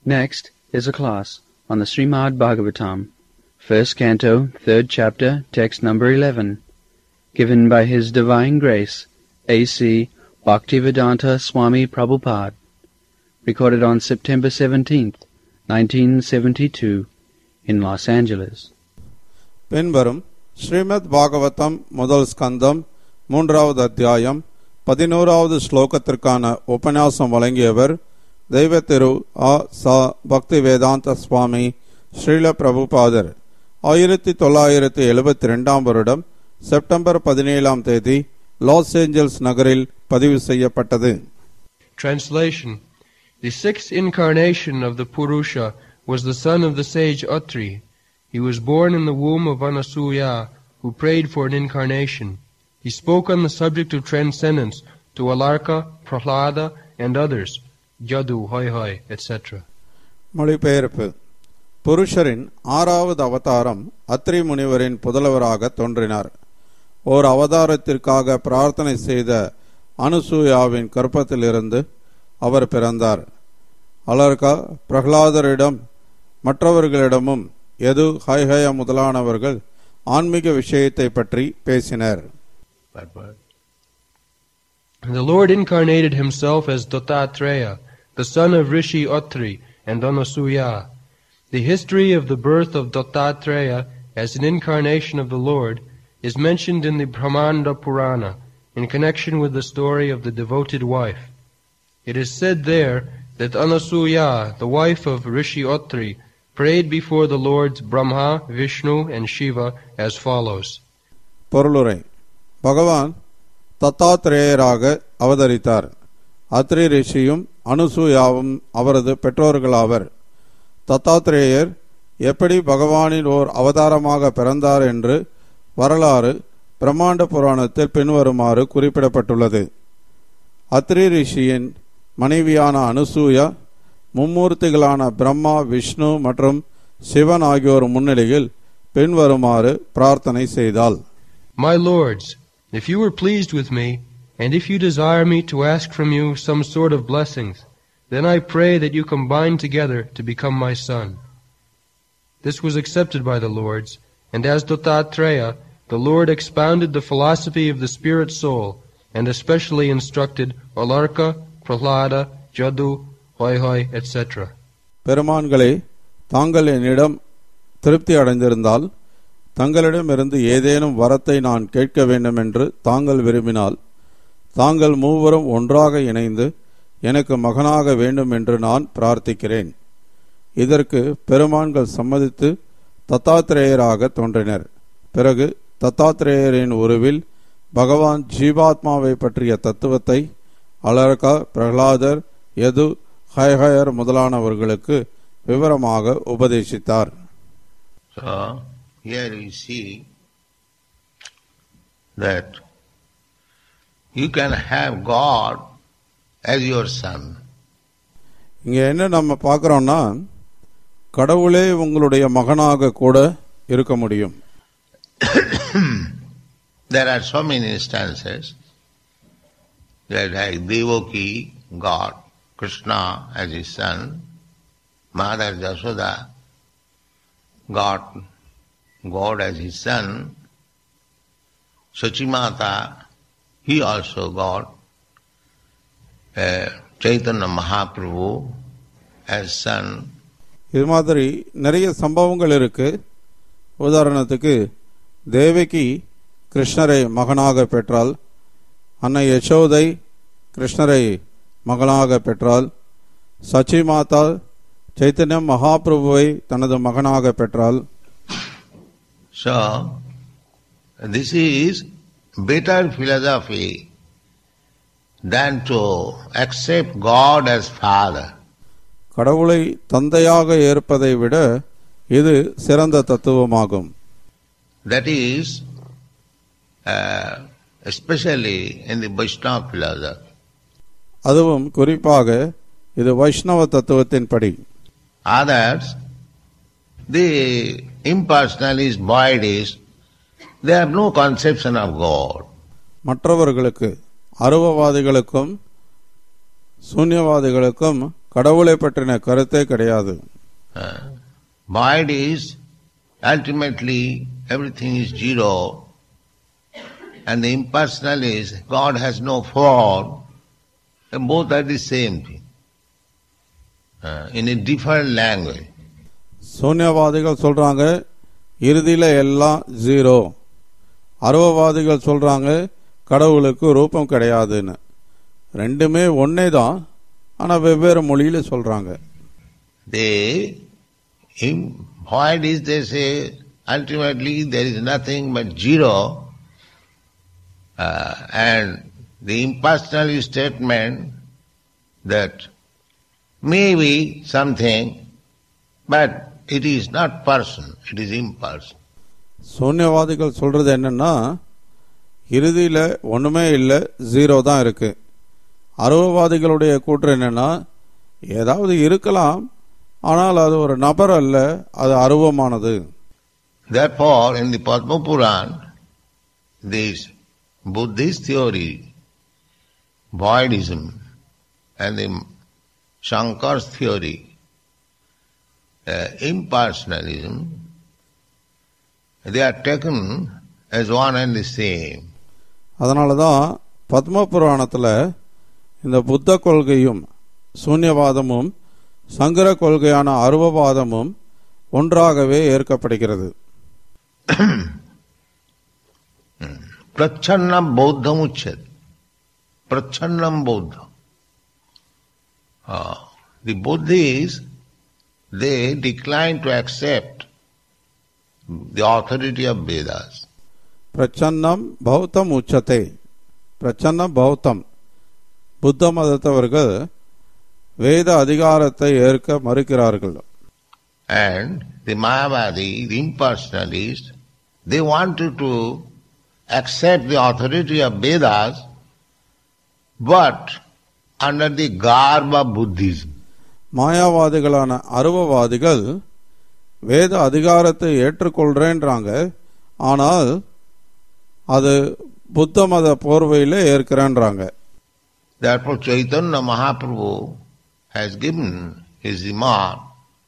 Next is a class on the Srimad Bhagavatam, first canto, third chapter, text number 11, given by His Divine Grace, A.C. Bhaktivedanta Swami Prabhupada, recorded on September 17th, 1972, in Los Angeles. பின்வரும் ஸ்ரீமத் பாகவதம் முதல் ஸ்கந்தம் 3வது அத்தியாயம் 11வது ஸ்லோகத்திற்கான உபன்யாசம் வழங்கியவர் தெய்வ திரு ஆ சா பக்திவேதாந்த சுவாமி ஸ்ரீல பிரபுபாதர். 1972 வருடம் செப்டம்பர் 17ஆம் தேதி லாஸ் ஏஞ்சல்ஸ் நகரில் பதிவு செய்யப்பட்டது. Translation. The sixth incarnation of the Purusha was the son of the sage Atri. He was born in the womb of Anasuya, who prayed for an incarnation. He spoke on the subject of transcendence to Alarka, Prahlada, and others, Jadu, Hoi Hoi, etc. மொழிபெயர்ப்பு. புருஷரின் 6வது அவதாரம் அத்ரி முனிவரின் புதல்வராக தோன்றினார். ஓர் அவதாரத்திற்காக பிரார்த்தனை செய்த அனுசூயாவின் கர்ப்பத்திலிருந்து அவர் பிறந்தார். அலர்கா, பிரகலாதரிடம் மற்றவர்களிடமும் யது, ஹைஹய முதலானவர்கள் ஆன்மீக விஷயத்தை பற்றி பேசினர். The Lord incarnated himself as Dattatreya, the son of Rishi Atri and Anasuya. The history of the birth of Dattatreya as an incarnation of the Lord is mentioned in the Brahmanda Purana in connection with the story of the devoted wife. It is said there that Anasuya, the wife of Rishi Atri, prayed before the Lords Brahma, Vishnu and Shiva as follows. பொருளுரை. பகவான் தத்தாத்ரேயராக அவதரித்தார். அத்ரி ரிஷியும் அனுசூயாவும் அவரது பெற்றோர்களாவர். தத்தாத்ரேயர் எப்படி பகவானின் ஓர் அவதாரமாக பிறந்தார் என்று வரலாறு பிரம்மாண்ட புராணத்தில் பின்வருமாறு குறிப்பிடப்பட்டுள்ளது. அத்ரி ரிஷியின் மனைவியான அனுசூயா மும்மூர்த்திகளான பிரம்மா, விஷ்ணு மற்றும் சிவன் ஆகியோர் முன்னிலையில் பின்வருமாறு பிரார்த்தனை செய்தாள். My lords, if you are pleased with me, and if you desire me to ask from you some sort of blessings, then I pray that you combine together to become my son. This was accepted by the lords, and as Dattatreya, the Lord expounded the philosophy of the spirit soul, and especially instructed Alarka, Prahlada, Jadu, Hoi Hoi, etc. பெருமான்களே, தாங்கள் என்னிடம் திருப்தி அடைந்திருந்தால், தங்களிடமிருந்து ஏதேனும் வரத்தை நான் கேட்க வேண்டும் என்று தாங்கள் விரும்பினால், தாங்கள் மூவரும் ஒன்றாக இணைந்து எனக்கு மகனாக வேண்டும் என்று நான் பிரார்த்திக்கிறேன். இதற்கு பெருமான்கள் சம்மதித்து தத்தாத்ரேயராக தோன்றினர். பிறகு தத்தாத்ரேயரின் உருவில் பகவான் ஜீவாத்மாவை பற்றிய தத்துவத்தை அலர்கா, பிரகலாதர், யது, ஹைஹயர் முதலானவர்களுக்கு விவரமாக உபதேசித்தார். So here we see that you can have God as your son. இங்க என்ன நம்ம பார்க்கிறோம்னா, கடவுளே உங்களுடைய மகனாக கூட இருக்க முடியும். There are so many instances that like Devaki got Krishna as his son, Mother Jasoda got God as his son, Sachimata, he also got Chaitanya Mahaprabhu as son. இது மாதிரி நிறைய சம்பவங்கள் இருக்கு. உதாரணத்துக்கு தேவகி கிருஷ்ணரை மகனாக பெற்றால், அன்னை யசோதை கிருஷ்ணரை மகனாக பெற்றால், சச்சி மாதா சைத்தன்ய மகாபிரபுவை தனது மகனாக பெற்றால். So this is better philosophy than to accept God as father. கடவுளை தந்தையாக ஏற்பதை விட இது சிறந்த தத்துவமாகும். That is especially in the Vaishnava philosophy. அதுவும் குறிப்பாக இது வைஷ்ணவ தத்துவத்தின் படி. Others, the impersonalist, voidists, they have no conception of God. மற்றவர்களுக்கு, அருவவாதிகளுக்கும் சூன்யவாதிகளுக்கும் கடவுளை பற்றின கருத்தே கிடையாது. Void is ultimately everything is zero, and the impersonal is God has no form, and both are the same thing in a different language. சூன்யவாதிகள் சொல்றாங்க இறுதியில எல்லாம் zero. அருவவாதிகள் சொல்றாங்க கடவுளுக்கு ரூபம் கிடையாதுன்னு. ரெண்டுமே ஒன்னே தான், ஆனா வெவ்வேறு மொழியில சொல்றாங்க. Void is, they say, ultimately there is nothing but zero, and the impersonal statement that maybe something, but it is not person, it is impersonal. சூன்யவாதிகள் சொல்றது என்னன்னா இறுதியில ஒண்ணுமே இல்லை, ஜீரோ தான் இருக்கு. அருவவாதிகளுடைய கூற்று என்னன்னா ஏதாவது இருக்கலாம், ஆனால் அது ஒரு நபர் அல்ல, அது அருவமானது. Therefore, in the Padma Puran, this Buddhist theory, voidism, and the Shankar's theory, impersonalism, they are taken as one and the same. அதனாலதான் பத்ம புராணத்துல இந்த புத்த கொள்கையும் சூன்யவாதமும் சங்கர கொள்கையான அருவவாதமும் ஒன்றாகவே ஏற்கப்படுகிறது. Prachannam Bauddham Uchyat. Prachannam Bauddham. The Buddhists, they decline to accept the authority of Vedas. பிரச்சன்னம் பௌத்தம் உச்சத்தை. பிரச்சன்னம் பௌத்தம். புத்த மதத்தவர்கள் வேத அதிகாரத்தை ஏற்க மறுக்கிறார்கள். And the Mayavadi, the impersonalists, they wanted to accept the authority of Vedas, but under the garb of Buddhism. மாயாவாதிகளான அருவவாதிகள் வேத அதிகாரத்தை ஏற்றுக்கொள்றேன்றாங்க, ஆனால் அது புத்த மத போர்வையில் ஏற்கிறேன்றாங்க. Therefore Chaitanya Mahaprabhu has given his remark,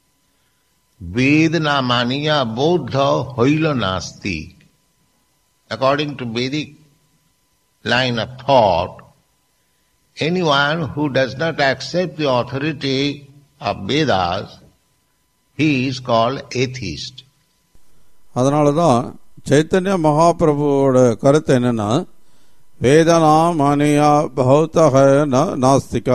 Vedana maniya bodha hoila nasti. According to Vedic line of thought, anyone who does not accept the authority of Vedas, he is called atheist. அதனாலதான் சைத்தன்ய மகாபிரபுவோட கருத்து என்னன்னா வேதனா மனியா பௌத்தக நாஸ்திகா.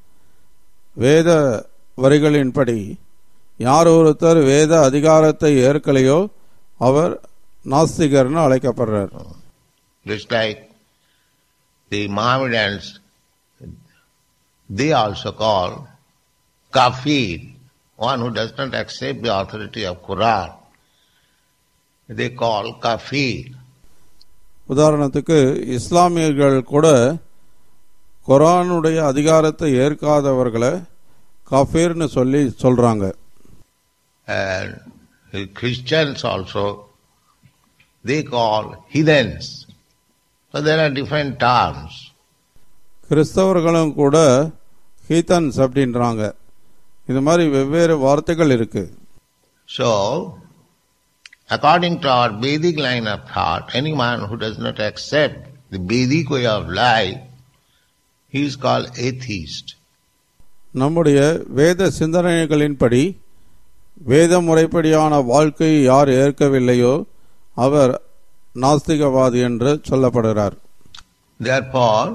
வேத வரிகளின்படி யார் ஒருத்தர் வேத அதிகாரத்தை ஏற்கலையோ அவர் நாஸ்திகர்னு அழைக்கப்படுறார். Just like the Mohammedans, they also call kafir, one who does not accept the authority of Quran. They call kafir. உதாரணத்துக்கு இஸ்லாமியர்கள் கூட குர்ஆனுடைய அதிகாரத்தை ஏற்காதவர்களை காஃபிர்னு சொல்றாங்க. And Christians also, they call heathens. So there are different terms. கிறிஸ்தவர்களும் கூட ஹீதன்ஸ் அப்படின்றாங்க. இது மாதிரி வெவ்வேறு வார்த்தைகள் இருக்கு. So, according to our Vedic line of thought, anyone who does not accept the Vedic way of life, he is called atheist. நம்முடைய வேத சிந்தனைகளின்படி வேத முறைப்படியான வாழ்க்கையை யார் ஏற்கவில்லையோ அவர் நாஸ்திகவாதி என்று சொல்லப்படுகிறார். Therefore,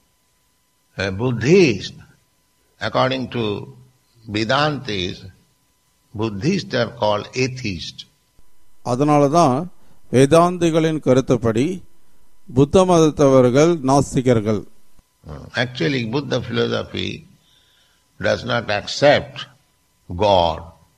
a Buddhist, according to Vedantis, Buddhists are called atheists. அதனாலதான் வேதாந்திகளின் கருத்துப்படி புத்த மதத்தவர்கள் நாஸ்திகர்கள். Actually, Buddha philosophy does not accept God,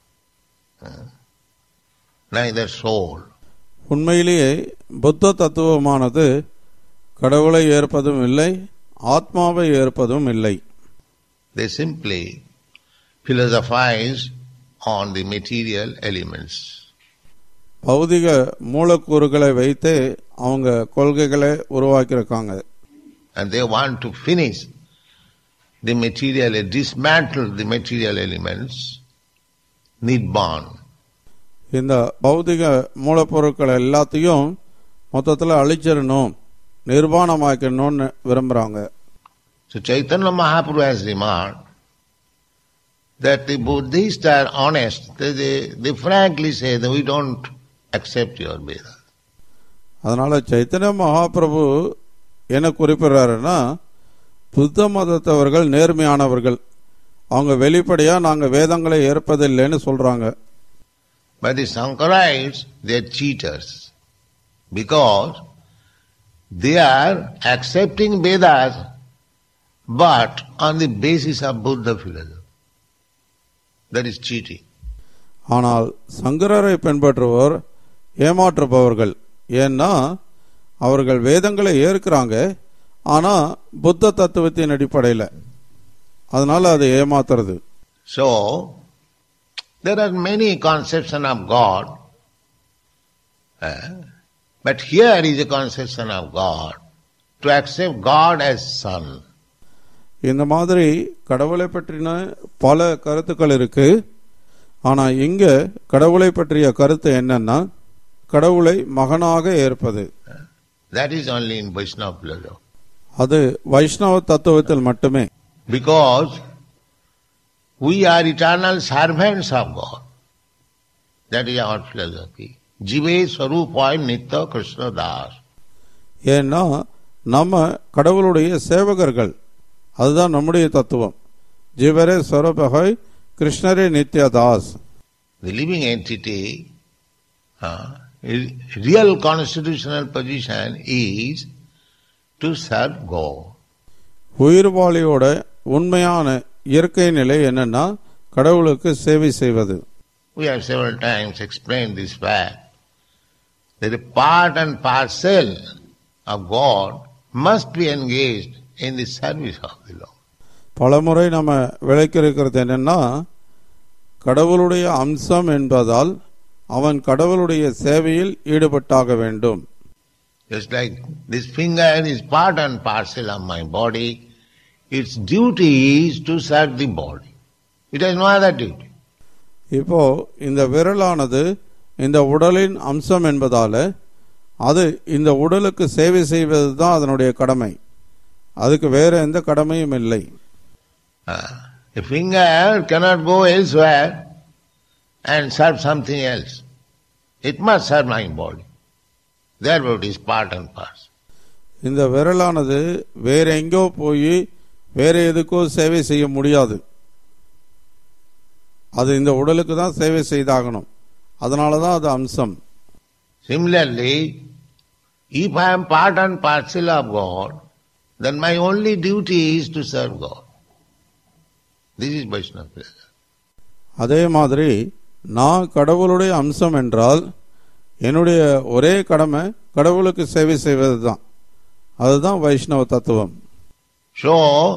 neither soul. உண்மையிலேயே புத்த தத்துவமானது கடவுளை ஏற்பதும் இல்லை, ஆத்மாவை ஏற்பதும் இல்லை. They simply philosophize on the material elements. பௌதிக மூலக்கூறுகளை வைத்து அவங்க கொள்கைகளை உருவாக்கியிருக்காங்க. And they want to finish the material, dismantle the material elements, Nibbana. இந்த பௌதிக மூலப்பொருட்கள் எல்லாத்தையும் மொத்தத்தில் அழிச்சிடணும், நிர்வாணமாக்கணும்னு விரும்புறாங்க. So Chaitanya Mahaprabhu has remarked that the Buddhists are honest. They frankly say that we don't accept your Veda. அதனால சைத்தன்ய மகாபிரபு என்ன குறிப்பிடுறாருன்னா, புத்த மதத்தவர்கள் நேர்மையானவர்கள், அவங்க வெளிப்படையா நாங்க வேதங்களை ஏற்பதில்லைன்னு சொல்றாங்க. But the Shankarites, they are cheaters, because they are accepting Vedas but on the basis of Buddha philosophy. That is cheating. ஆனால் சங்கரரை பின்பற்றுவோர் ஏமாற்றுபவர்கள். ஏன்னா அவர்கள் வேதங்களை ஏற்கிறாங்க, ஆனா புத்த தத்துவத்தின் அடிப்படையில், அதனால அது ஏமாத்துறது. So there are many conceptions of God, but here is a conception of God, to accept God as Son. இந்த மாதிரி கடவுளை பற்றின பல கருத்துக்கள் இருக்கு. ஆனா இங்க கடவுளை பற்றிய கருத்து என்னன்னா, கடவுளை மகனாக ஏற்பது. That is only in Vaishnava philosophy. அது வைஷ்ணவ தத்துவத்தில் மட்டுமே. Because we are eternal servants of God. That is our philosophy. Jive Swarupay Nitya Krishna Das. ஏன்னா நம்ம கடவுளுடைய சேவகர்கள், அதுதான் நம்முடைய தத்துவம். ஜீவரே ஸ்வரூபகை கிருஷ்ணரே நித்யதாஸ். The living entity, real constitutional position is to serve God. உயிர்வாளியோட உண்மையான இயற்கை நிலை என்னன்னா, கடவுளுக்கு சேவை செய்வது. We have several times explained this fact, that a part and parcel of God must be engaged in the service of the Lord. பலமுறை நம்ம விளக்கியிருக்கிறது என்னன்னா, கடவுளுடைய அம்சம் என்பதால் அவன் கடவுளுடைய சேவையில் ஈடுபட்டாக வேண்டும். Just like this finger is part and parcel of my body, its duty is to serve the body. It has no other duty. இப்போ இந்த விரலானது இந்த உடலின் அம்சம் என்பதால அது இந்த உடலுக்கு சேவை செய்வது தான் அதனுடைய கடமை. அதுக்கு வேற எந்த கடமையும் இல்லை. A finger cannot go elsewhere and serve something else. It must serve my body. Therefore it is part and parcel. இந்த விரலானது வேற எங்கோ போய் வேற எதுக்கோ சேவை செய்ய முடியாது. அது இந்த உடலுக்கு தான் சேவை செய்தாகணும். அதனாலதான் அது அம்சம். Similarly, if I am part and parcel of God, then my only duty is to serve God. This is Vaishnava philosophy. அதே மாதிரி நான் கடவுளுடைய அம்சம் என்றால் என்னுடைய ஒரே கடமை கடவுளுக்கு சேவை செய்வது தான். அதுதான் வைஷ்ணவ தத்துவம். So,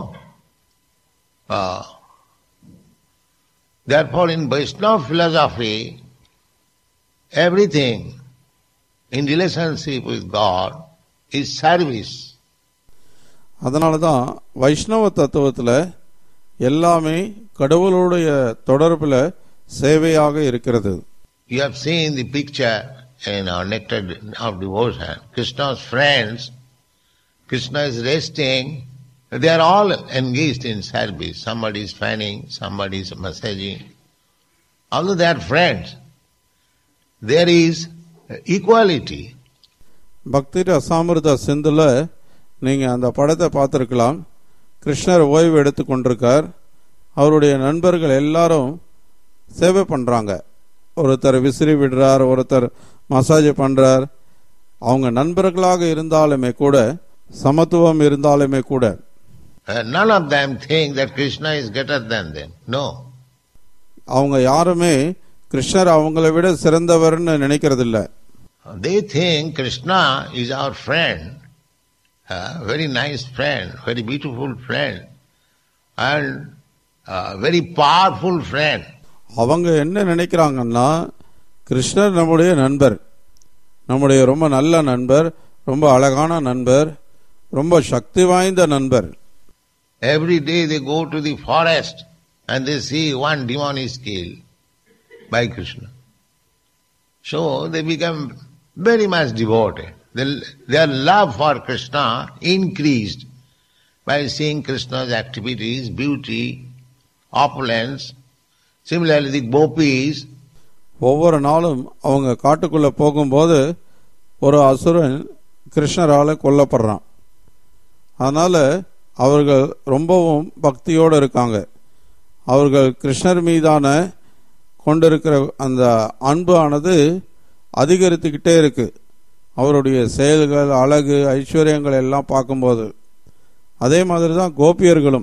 therefore in Vaishnava philosophy, everything in relationship with God is service. அதனாலதான் வைஷ்ணவ தத்துவத்தில் எல்லாமே கடவுளுடைய தொடர்பில் சேவையாக இருக்கிறது. You have seen the picture in our Nectar of Devotion. Krishna's friends, Krishna is resting, they are all engaged in service. Somebody is fanning, somebody is massaging. Although they are friends, there is equality. பக்தி ரசாமிர்த சிந்துல நீங்க அந்த படத்தை பார்த்திருக்கலாம். கிருஷ்ணர் ஓய்வு எடுத்து கொண்டிருக்கார். அவருடைய நண்பர்கள் எல்லாரும் சேவை பண்றாங்க. ஒருத்தர் விசிறி விடுறார், ஒருத்தர் மசாஜ் பண்றார். அவங்க நண்பர்களாக இருந்தாலுமே கூட, சமத்துவம் இருந்தாலுமே கூட, none of them think that Krishna is greater than them. No. அவங்க யாருமே கிருஷ்ணர் அவங்களை விட சிறந்தவர்னு நினைக்கிறது இல்ல. They think Krishna is our friend, very nice friend, very beautiful friend, and very powerful friend. அவங்க என்ன நினைக்கிறாங்கன்னா, கிருஷ்ணர் நம்முடைய நண்பர், நம்முடைய ரொம்ப நல்ல நண்பர், ரொம்ப அழகான நண்பர், ரொம்ப சக்தி வாய்ந்த நண்பர். Every day they go to the forest and they see one demon is killed by Krishna. So they become very much devoted. Their love for Krishna increased by seeing Krishna's activities, beauty, opulence. Similarly, the gopis. ஒவ்வொரு நாளும் அவங்க காட்டுக்குள்ள போகும்போது ஒரு அசுரன் கிருஷ்ணரால கொல்லப்படுறான். அதனால அவர்கள் ரொம்பவும் பக்தியோடு இருக்காங்க. அவர்கள் கிருஷ்ணர் மீதான கொண்டிருக்கிற அந்த அன்பு ஆனது அதிகரித்துக்கிட்டே இருக்கு. அவருடைய செயல்கள், அழகு, ஐஸ்வர்யங்கள் எல்லாம் பார்க்கும்போது அதே மாதிரி தான் கோபியர்களும்.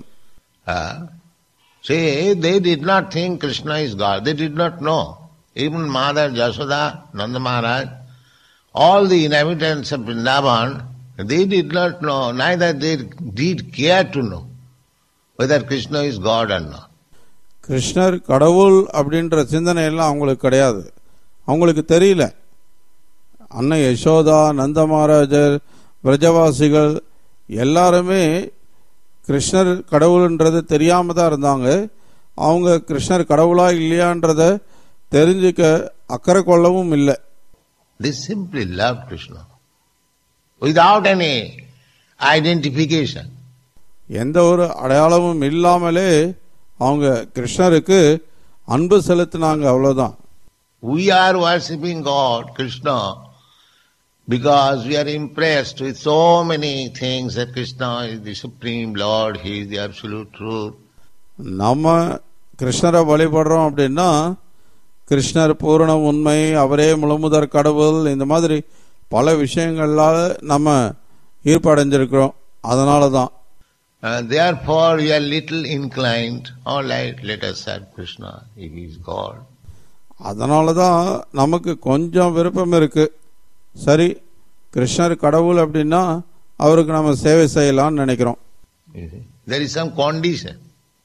See, they did not think Krishna is God. They did not know. Even Mother Jasoda, Nanda Maharaj, all the inhabitants of Vrindavan, they did not know, neither they did care to know whether Krishna is God or not. கிருஷ்ணர் கடவுள் அப்படின்ற சிந்தனை எல்லாம் அவங்களுக்கு கிடையாது. அவங்களுக்கு தெரியல. அன்னை யசோதா, நந்த மகாராஜர், பிரஜவாசிகள் எல்லாருமே கிருஷ்ணர் கடவுள்ன்றது தெரியாம தான் இருந்தாங்க. அவங்க கிருஷ்ணர் கடவுளா இல்லையான்றத தெரிஞ்சுக்க அக்கறை கொள்ளவும் இல்லை. They simply loved Krishna without any identification. எந்த ஒரு அடையாளமும் இல்லாமலே அவங்க கிருஷ்ணருக்கு அன்பு செலுத்தினாங்க, அவ்வளவுதான். We are worshipping God, Krishna, because we are impressed with so many things that Krishna is the Supreme Lord, He is the absolute truth. நம்ம கிருஷ்ணரை வழிபடுறோம் அப்படின்னா கிருஷ்ணர் பூரண உண்மை, அவரே முழுமுதற் கடவுள், இந்த மாதிரி பல விஷயங்களால நம்ம ஈர்ப்படைஞ்சிருக்கிறோம். அதனால தான். Therefore we are little inclined, all right, let us serve Krishna if He is God. அதனால தான் நமக்கு கொஞ்சம் விருப்பம் இருக்கு. சரி, கிருஷ்ணர் கடவுள் அப்படின்னா அவருக்கு நம்ம சேவை செய்யலாம்னு நினைக்கிறோம். There is some condition.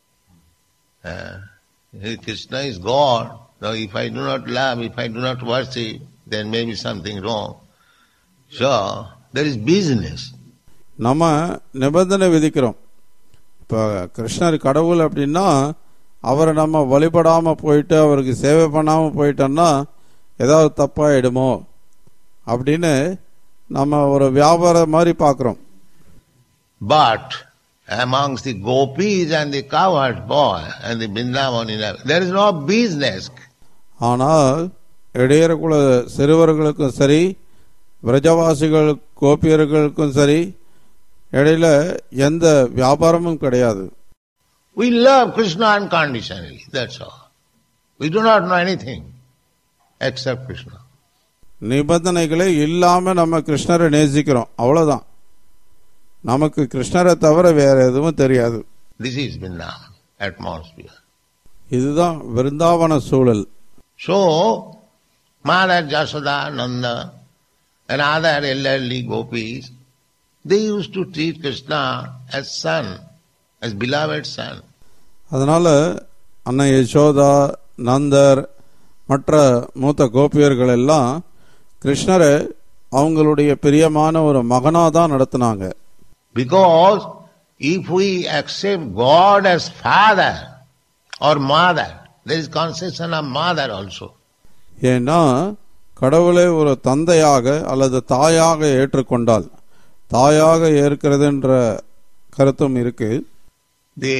Krishna is God. Now if I do not love, if I do not worship, then maybe something wrong. So there is business. நம்ம நிபந்தனை விதிக்கிறோம். இப்போ கிருஷ்ணர் கடவுள் அப்படின்னா அவரை நம்ம வழிபடாம போயிட்டு அவருக்கு சேவை பண்ணாம போயிட்டோம்னா ஏதாவது தப்பாயிடுமோ அப்படின்னு நம்ம ஒரு வியாபாரம் மாதிரி பார்க்கிறோம். But amongst the gopis and the cowherd boy and the Vrindavan, there is no business. ஆனால் இடையர்குல சிறுவர்களுக்கும் சரி, பிரஜவாசிகள் கோபியர்களுக்கும் சரி, இடையில எந்த வியாபாரமும் கிடையாது. We love Krishna unconditionally, that's all. We do not know anything except Krishna. நிபந்தனைகளே இல்லாம நம்ம கிருஷ்ணரை நேசிக்கிறோம், அவ்வளவுதான். நமக்கு கிருஷ்ணரை தவிர வேற எதுவும் தெரியாது. This is Vrindavan atmosphere. இதுதான் விருந்தாவன சூழல். So, Mother Jasoda, Nanda and other elderly gopis, they used to treat Krishna as son, as beloved son. அதனால அன்னை யசோதா, நந்தர், மற்ற மூத்த கோபியர்கள் எல்லாம் கிருஷ்ணரை அவங்களுடைய பிரியமான ஒரு மகனா தான் நடத்தினாங்க. Because if we accept God as father or mother, there is conception of mother also. ஏன்னா கடவுளை ஒரு தந்தையாக அல்லது தாயாக ஏற்றுக்கொண்டால், தாயாக ஏற்கிறதுன்ற கருத்தும் இருக்கு. The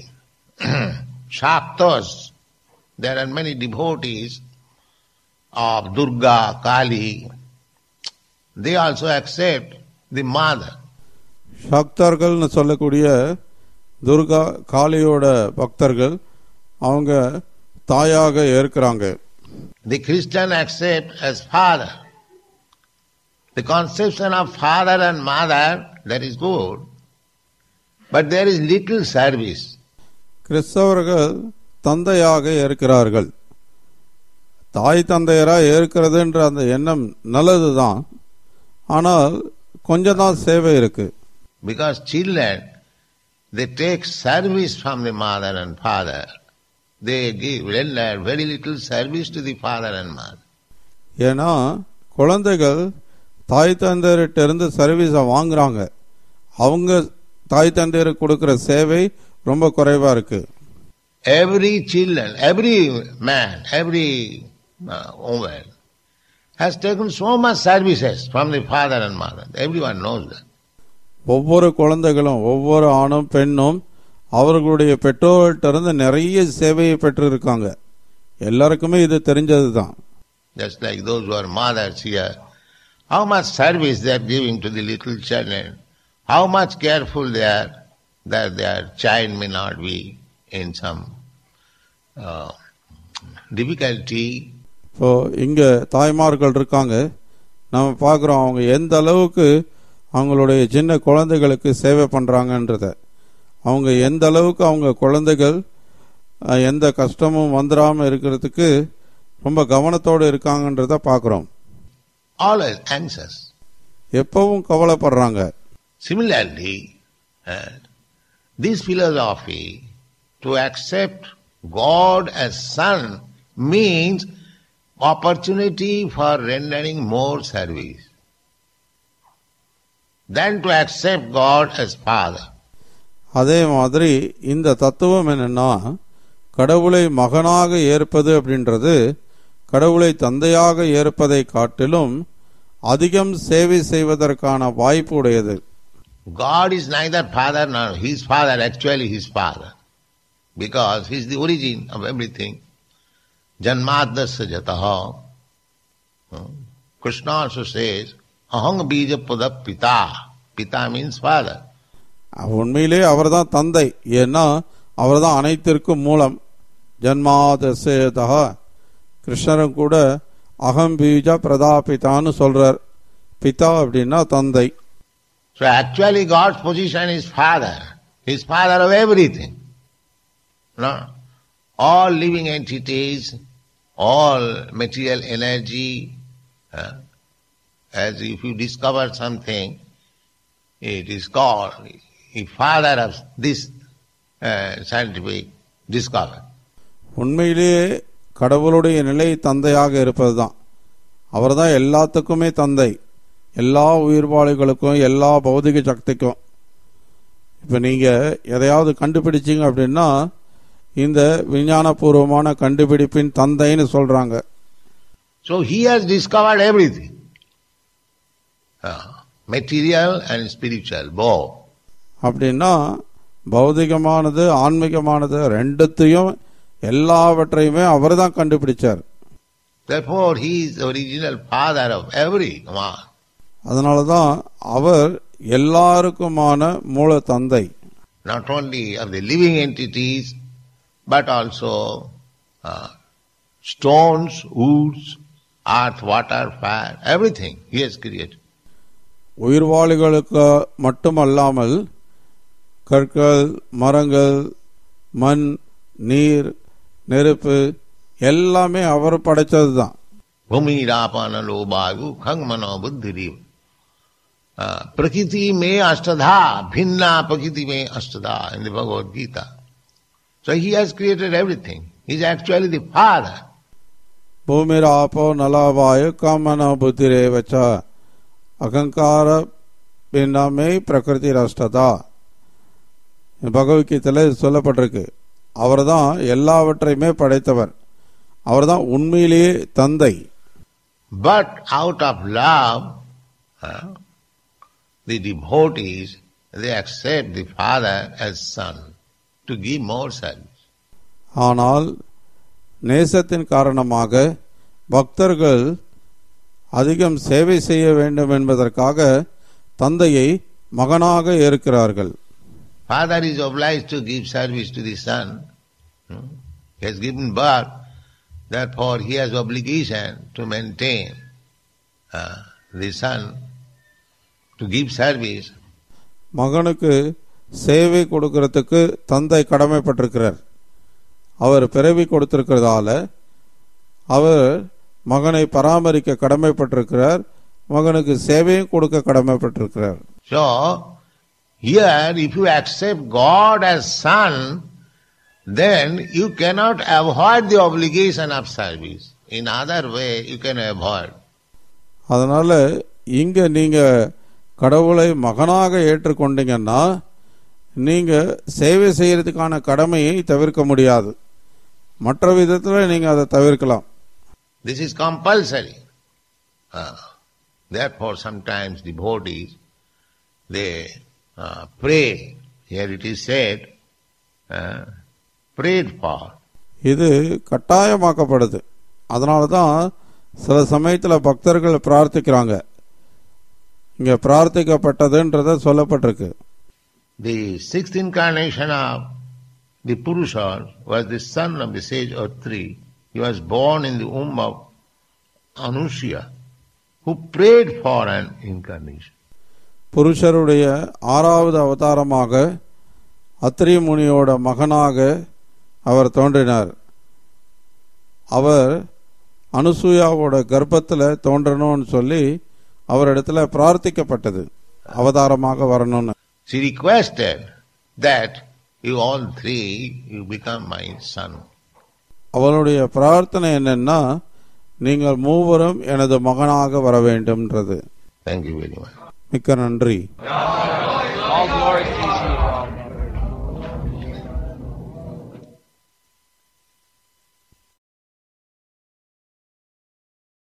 Shaktas, there are many devotees of Durga, Kali, they also accept the mother. சக்தர்கள்னு சொல்லக்கூடிய துர்கா, காளியோட பக்தர்கள் அவங்க தாயாக ஏற்கிறாங்க. The Christian accept as father. The conception of father and mother, that is good, but there is little service. கிறிஸ்தவர்கள் தந்தையாக ஏற்கிறார்கள். தாய் தந்தையரா ஏற்கிறதுன்ற அந்த எண்ணம் நல்லதுதான், ஆனால் கொஞ்சம் தான் சேவை இருக்கு. Because children, they take service from the mother and father. They give very little service to the father and mother. ஏன்னா குழந்தைகள் தாய் தந்தையர்கிட்ட இருந்து சர்வீஸை வாங்குறாங்க. அவங்க தாய் தந்தையருக்கு கொடுக்கிற சேவை ரொம்ப குறைவா இருக்கு. Every children, every man, every woman has taken so much services from the father and mother. Everyone knows that. ஒவ்வொரு குழந்தைகளும் ஒவ்வொரு ஆணும் பெண்ணும் அவர்களுடைய பெற்றோர்கிட்ட நிறைய சேவையை பெற்றிருக்காங்க. எல்லாருக்குமே இது தெரிஞ்சதுதான். Just like those who are mothers here, how much service they are giving to the little children, how much careful they are that their child may not be in some difficulty. இப்போ இங்க தாய்மார்கள் இருக்காங்க, நம்ம பார்க்குறோம் அவங்க எந்த அளவுக்கு அவங்களுடைய சின்ன குழந்தைகளுக்கு சேவை பண்றாங்கன்றத, அவங்க எந்த அளவுக்கு அவங்க குழந்தைகள் எந்த கஷ்டமும் வந்துடாம இருக்கிறதுக்கு ரொம்ப கவனத்தோடு இருக்காங்கன்றத பார்க்குறோம். Always anxious. எப்பவும் கவலைப்படுறாங்க. Similarly, this philosophy to accept God as Son means opportunity for rendering more service than to accept God as Father. அதே மாதிரி இந்த தத்துவம் என்னன்னா, கடவுளை மகனாக ஏற்பது அப்படின்றது கடவுளை தந்தையாக ஏற்பதை காட்டிலும் அதிகம் சேவை செய்வதற்கான வாய்ப்பு உடையது. God is neither father nor his father, actually his father, because he is the origin of everything. Janmadasya jataha. Krishna also says, aham bija pada pita. Pita means father. உண்மையிலே அவர்தான் தந்தை, ஏன்னா அவர்தான் அனைத்திற்கும் மூலம். ஜன்மாதசேதா, கிருஷ்ணரும் கூட அகம் பீஜ பிரதாபிதான்னு சொல்றார். பிதா அப்படின்னா தந்தை. So actually God's position is father. He is father of everything. No? All living entities, all material energy, as if you discover something, it is called the father of this scientific discovery. உண்மையிலேயே கடவுளுடைய நிலை தந்தையாக இருப்பதுதான். அவர்தான் எல்லாத்துக்குமே தந்தை, எல்லா உயிர்வாளிகளுக்கும், எல்லா பௌதிக சக்திக்கும். இப்ப நீங்க எதையாவது கண்டுபிடிச்சீங்க அப்படின்னா இந்த விஞ்ஞானபூர்வமான கண்டுபிடிப்பின் தந்தைன்னு சொல்றாங்க. So he has discovered everything, material and spiritual both. அப்படின்னா பௌதிகமானது ஆன்மீகமானது ரெண்டுத்தையும் எல்லாவற்றையுமே அவர் தான் கண்டுபிடிச்சார். Therefore he is the original father of everyone. அதனாலதான் அவர் எல்லாருக்குமான மூல தந்தை. Not only of the living entities, but also stones, woods, earth, water, fire, everything he has created. உயிர்வாளிகளுக்கு மட்டுமல்லாமல் கற்கள், மரங்கள், மண், நீர், நெருப்பு எல்லாமே அவர் படைச்சதுதான். பூமி ராபானலோ வாயு खंगमनो बुद्धि प्रकृति में अष्टधा भिन्ना प्रकृति में अष्टधा in the Bhagavad Gita. So he has created everything. He is actually the father. பூமிராப்போ நலவாயு காமன புத்திரேவச்ச அகங்கார பின்னமே பிரகிருதி ராஷ்டதா. பகவத்கீதையில சொல்லப்பட்டிருக்கு. அவர் தான் எல்லாவற்றையுமே படைத்தவர். அவர் தான் உண்மையிலேயே தந்தை. But out of love, the devotees, they accept the father as son to give more service. ஆனால் நேசத்தின் காரணமாக பக்தர்கள் அதிகம் சேவை செய்ய வேண்டும் என்பதற்காக தந்தையை மகனாக ஏற்கிறார்கள். Father is obliged to give service to the son. He has given birth, therefore he has obligation to maintain the son, to give service. மகனுக்கு சேவை கொடுக்கிறதுக்கு தந்தை கடமைப்பட்டிருக்கிறார். அவர் பிறவி கொடுத்திருக்கிறதால அவர் மகனை பராமரிக்க கடமைப்பட்டிருக்கிறார். மகனுக்கு சேவையும் கொடுக்க கடமைப்பட்டிருக்கிறார். So here, if you accept God as son, then you cannot avoid the obligation of service. In other way, you can avoid. அதனால இங்க நீங்க கடவுளை மகனாக ஏற்றுக்கொண்டீங்கன்னா நீங்க சேவை செய்யறதுக்கான கடமையை தவிர்க்க முடியாது. மற்ற விதத்துல நீங்க அதை தவிர்க்கலாம். This is compulsory. Therefore sometimes devotees, they pray. Here it is said, prayed for. இது கட்டாயமாக்கப்படுது. அதனாலதான் சில சமயத்துல பக்தர்கள் பிரார்த்திக்கிறாங்க. இங்க பிரார்த்திக்கப்பட்டதுன்றத சொல்லப்பட்டிருக்கு. The sixth incarnation of the Purusha was the son of the sage Atri. He was born in the womb of Anusuya, who prayed for an incarnation. புருஷருடைய 6வது அவதாரமாக அத்ரி முனியோட மகனாக அவர் தோன்றினார். அவர் அனுசூயாவோட கர்ப்பத்தில் தோன்றணும்னு சொல்லி அவரிடத்துல பிரார்த்திக்கப்பட்டது, அவதாரமாக வரணும்னு. She requested that you all three, you become my son. அவளுடைய பிரார்த்தனை என்னன்னா, நீங்கள் மூவரும் எனது மகனாக வர வேண்டும்ன்றது. Thank you very much. மிக்க நன்றி. All glory